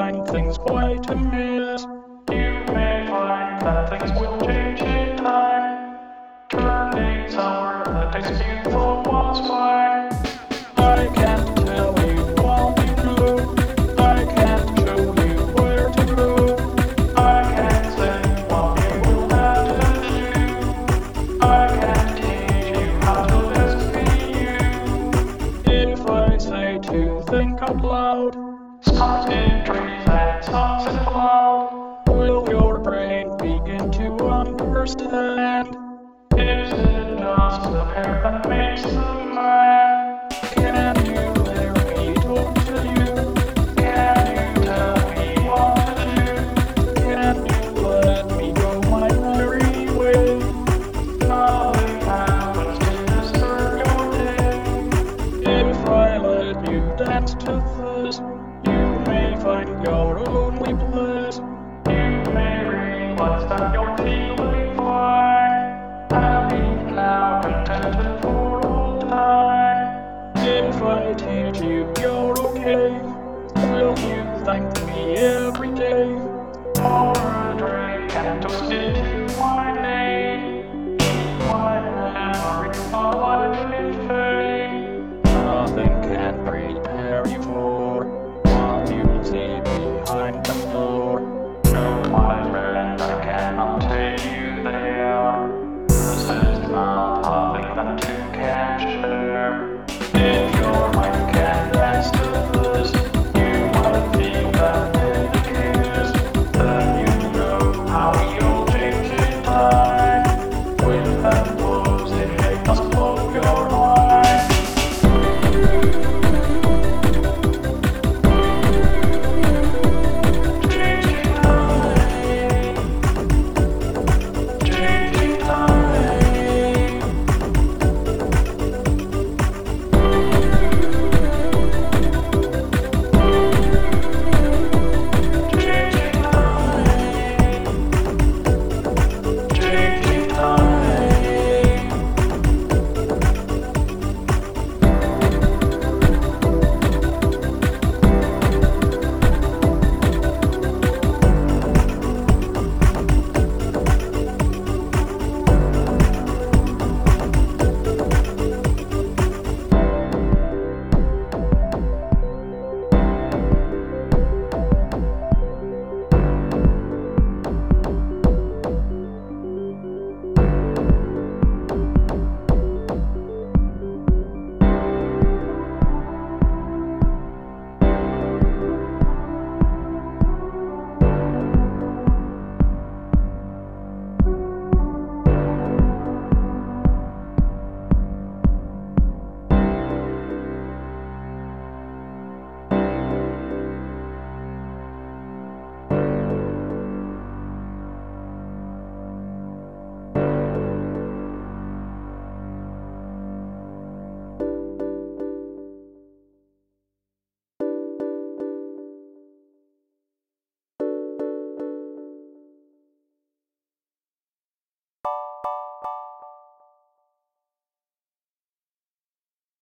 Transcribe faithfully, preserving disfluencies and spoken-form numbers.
find things quite amiss. You may find that things will change in time, turning sour that tastes beautiful was fine. I can't tell you all you know, I can't show you where to go, I can't say what you will have to do, I can't teach you how to best be you. If I say to think out loud, stars in trees and stars in cloud, will your brain begin to understand? Is it just the hair that makes the man? Can you hear me talk to you? Can you tell me what to do? Can you let me go my merry way? Nothing happens to disturb your day. If I let you dance to this, you may find your only bliss. You may realize that you're feeling fine, happy now, contented for all time. If I teach you you're okay, will you thank me every day? For a drink and toast it